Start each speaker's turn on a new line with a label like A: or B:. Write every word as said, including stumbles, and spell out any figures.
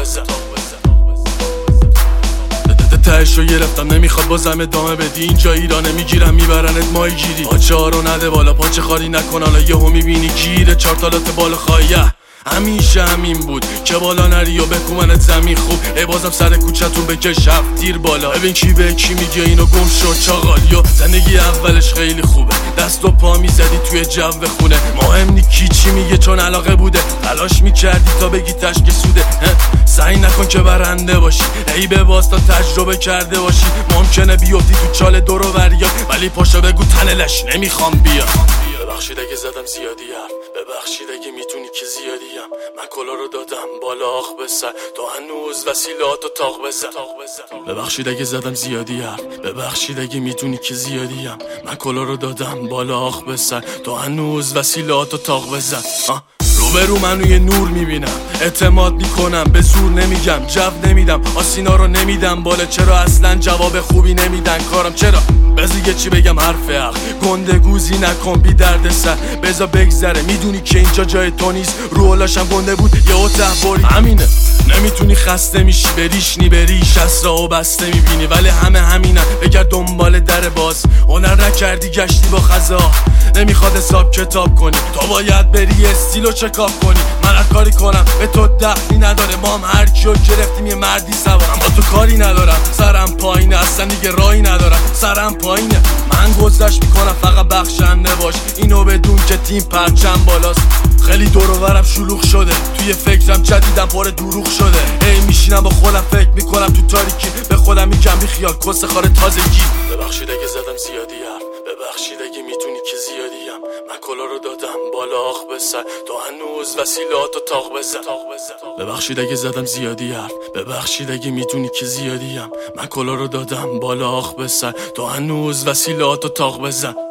A: بزن. تهشو گرفتم نمیخواد بازم ادامه بدی، اینجا ایرانه میگیرم میبرنت مای گیری. پاچه ها رو نده بالا پاچه خاری نکن، حالا یهو میبینی گیره چارتالات بالا خواهیه. همیشه همین بود که بالا نری و بکومنت زمین خوب. ای بازم سر کوچتون بکش هفت تیر بالا. ببین کی به کی میگه اینو گم شد چاقالیو. زندگی اولش خیلی خوبه، دست و پا میزدی توی جو خونه. مهم نی کی چی میگه چون علاقه بوده، تلاش میکردی تا بگی تشک سوده. سعی نکن که برنده باشی، ای به واسطه تجربه کرده باشی. ممکنه بیفتی تو چال دور و بریا، ولی پاشو بگو تنلش نمیخوام بیا. ببخشید اگه زدم زیادی حرف، ببخشید اگه میتونی که زیادیم. من کلا رو دادم بالا آخ به سر، تو هنوز وسیلات و تاق بزن. ببخشید اگه زدم زیادی حرف، ببخشید اگه میتونی که زیادیم. من کلا رو دادم بالا آخ به سر، تو هنوز وسیلات و تاق بزن. روبرو منو یه نور میبینم، اعتماد میکنم به زور نمیگم، جو نمیدم آسینا رو نمیدم بالا. چرا اصلا جواب خوبی نمیدن کارم چرا؟ بذار یه چی بگم حرف حق، گنده گوزی نکن بی درد سر. بذار بگذره میدونی که اینجا جای تو نیست، رو علاشم گنده بود یه او تحباری. همینه نمیتونی خسته میشی بریشنی بریش اسرا و بسته میبینی، ولی همه همینن بگرد دنبال در باز. هنر نکردی گشتی با خزا، نمیخواد حساب کتاب کنی، تو باید بری استیلو چکاب کنی. من هر کاری کنم به تو دخلی نداره، ما هم هر کیو گرفتیم یه مردی سوارم. با تو کاری ندارم سرم پایینه، اصلا دیگه راهی ندارم سرم پایینه. من گذشت میکنم فقط بخشنده باش، اینو بدون که تیم پرچم بالاست. خیلی دور و برم شلوغ شده، توی فکرم جدیدم پر دروغ شده. هی میشینم با خودم فکر میکنم تو تاریکی، به خودم میگم بی خیال کس خار تازگی. ببخشید اگه زدم زیادی حرف، ببخشید اگه میتونی که زیادیم. من کلا رو دادم بالا آخ به سر، تو هنوز وسیلات و تاق بزن. ببخشید اگه زدم زیادی حرف، ببخشید اگه میتونی که زیادیم. من کلا رو دادم بالا آخ به سر، تو هنوز وسیلات و تاق بزن.